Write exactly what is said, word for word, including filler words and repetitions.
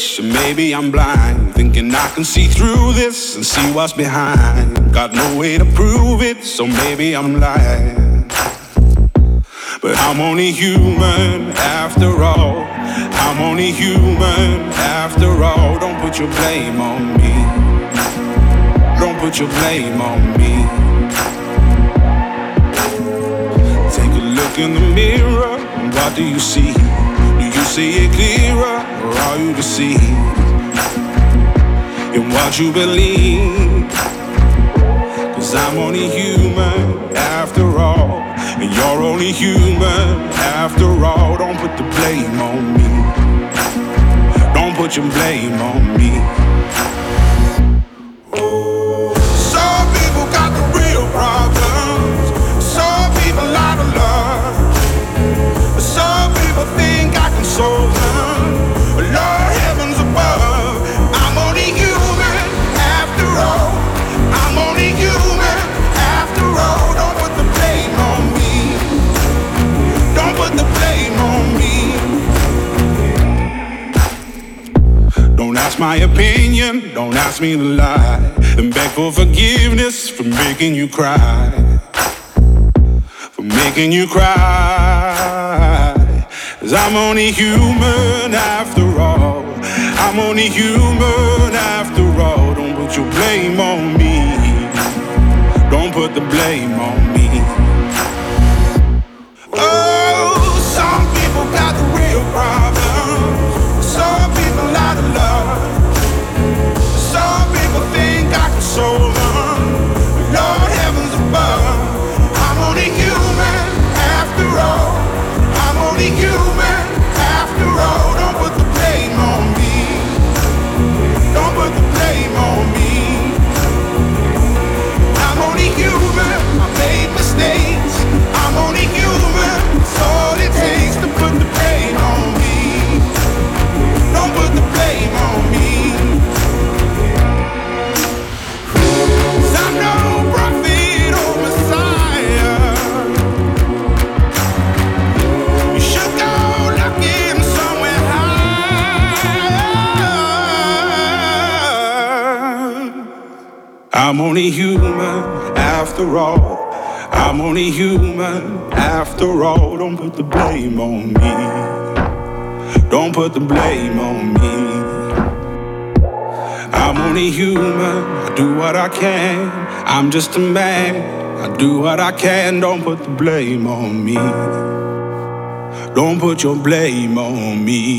foolish, and maybe I'm blind, thinking I can see through this and see what's behind. Got no way to prove it, so maybe I'm lying. But I'm only human after all. I'm only human after all. Don't put your blame on me. Don't put your blame on me. Take a look in the mirror, what do you see? Do you see it clearer, or are you deceived in what you believe? Cause I'm only human after all, and you're only human after all. Don't put the blame on me. Don't put your blame on me. Some people got the real problems. Some people out of love. Some people think I can solve them. Lord heavens above, I'm only human after all. I'm only human after all. Don't put the blame on me. Don't put the blame on me. Don't ask my opinion, don't ask me to lie, and beg for forgiveness for making you cry. For making you cry. Cause I'm only human after all. I'm only human after all. Don't put your blame on me. Don't put the blame on me. Oh, some people got the real problems. Some people out of love. Some people think I can solve them. Lord heavens above, I'm only human after all. I'm only human after all. Don't put the blame on me. Don't put the blame on me. I'm only human, I made mistakes. I'm only human, it's all it takes to put the blame on me. Don't put the blame on me. 'Cause I'm no prophet or Messiah. You should go looking somewhere high. I'm only human after all. I'm only human after all. Don't put the blame on me. Don't put the blame on me. I'm only human, I do what I can. I'm just a man, I do what I can. Don't put the blame on me. Don't put your blame on me.